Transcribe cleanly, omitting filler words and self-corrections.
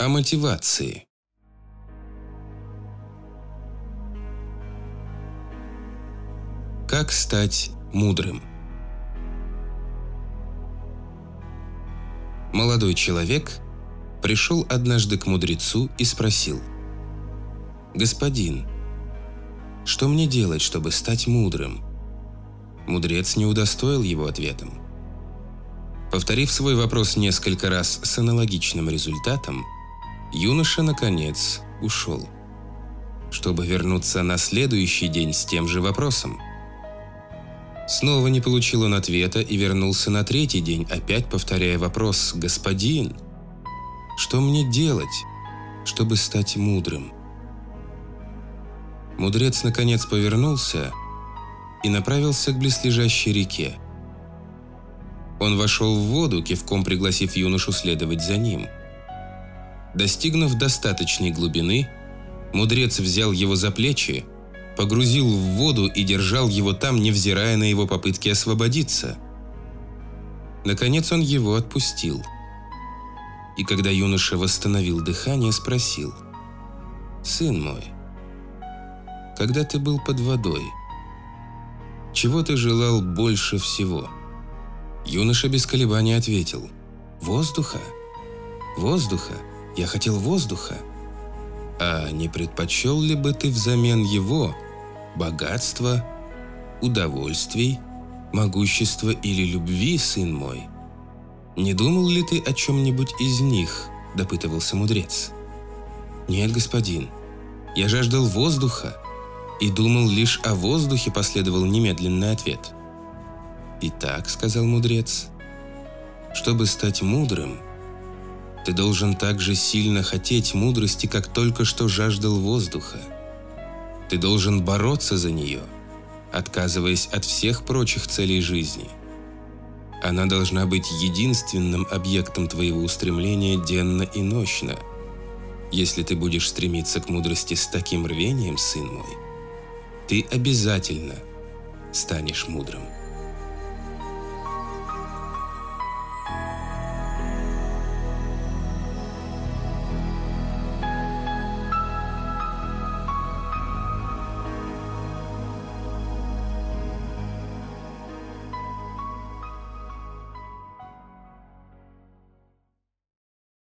О мотивации. Как стать мудрым? Молодой человек пришел однажды к мудрецу и спросил: «Господин, что мне делать, чтобы стать мудрым?» Мудрец не удостоил его ответом. Повторив свой вопрос несколько раз с аналогичным результатом, юноша, наконец, ушел, чтобы вернуться на следующий день с тем же вопросом. Снова не получил он ответа и вернулся на третий день, опять повторяя вопрос: «Господин, что мне делать, чтобы стать мудрым?» Мудрец, наконец, повернулся и направился к близлежащей реке. Он вошел в воду, кивком пригласив юношу следовать за ним. Достигнув достаточной глубины, мудрец взял его за плечи, погрузил в воду и держал его там, невзирая на его попытки освободиться. Наконец он его отпустил. И когда юноша восстановил дыхание, спросил: «Сын мой, когда ты был под водой, чего ты желал больше всего?» Юноша без колебаний ответил: «Воздуха. Воздуха. Я хотел воздуха. А не предпочел ли бы ты взамен его богатства, удовольствий, могущества или любви, сын мой? Не думал ли ты о чем-нибудь из них?» – допытывался мудрец. «Нет, господин, я жаждал воздуха и думал лишь о воздухе», – последовал немедленный ответ. «Итак, – сказал мудрец, – чтобы стать мудрым, ты должен так же сильно хотеть мудрости, как только что жаждал воздуха. Ты должен бороться за нее, отказываясь от всех прочих целей жизни. Она должна быть единственным объектом твоего устремления денно и нощно. Если ты будешь стремиться к мудрости с таким рвением, сын мой, ты обязательно станешь мудрым».